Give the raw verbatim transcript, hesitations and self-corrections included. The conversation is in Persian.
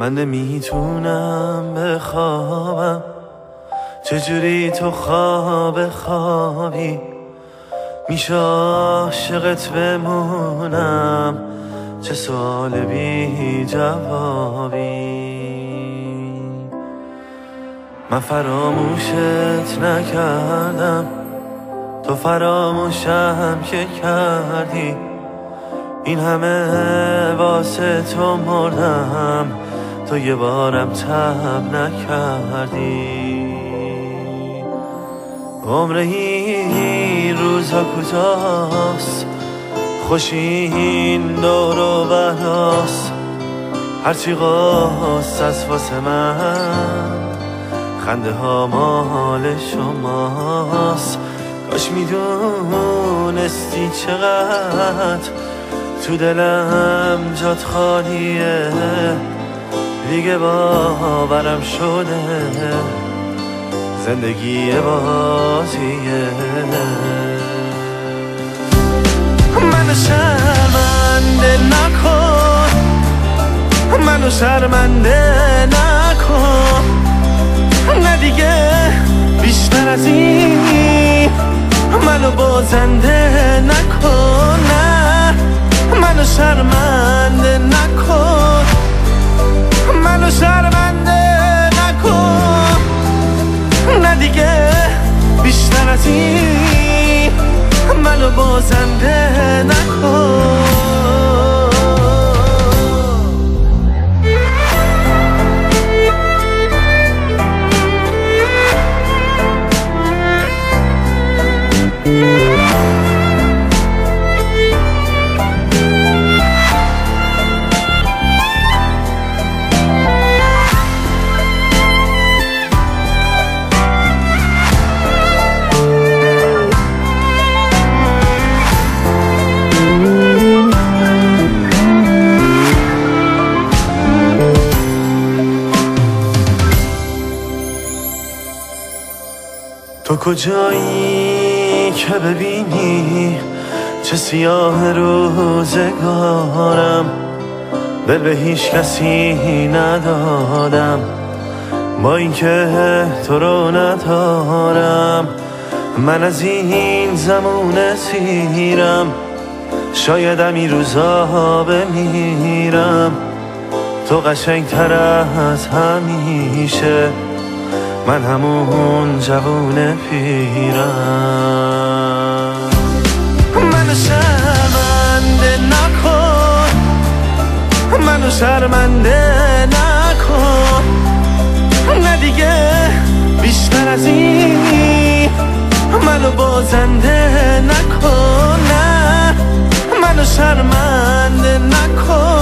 من نمیتونم بخوابم، چجوری تو خواب خوابی میشه عاشقت بمونم، چه سوال بی جوابی. من فراموشت نکردم، تو فراموشم که کردی، این همه واسه تو مردم، تو یه بارم تب نکردی. عمر این روزها کجاست، خوش این دور و براست، هرچی قاست از واسه من، خنده ها مال شماست. کاش میدونستی چقدر تو دلم جات خالیه، دیگه باورم شده زندگی بازیه. منو شرمنده نکن، منو شرمنده نکن، نه دیگه بیشتر از این منو بازنده نکن، نه منو شرمنده نکن، منو شرمنده نکن، نه دیگه بیشتر از این منو بازنده نکن. تو کجایی که ببینی چه سیاه روزگارم، دل به هیچ کسی ندادم با اینکه تو رو ندارم. من از این زمونه سیرم، شایدم این روزا بمیرم، تو قشنگتر از همیشه، من همون جوون پیرم. منو شرمنده نکن، منو شرمنده نکن، نه دیگه بیشتر از این منو بازنده نکن، نه منو شرمنده نکن،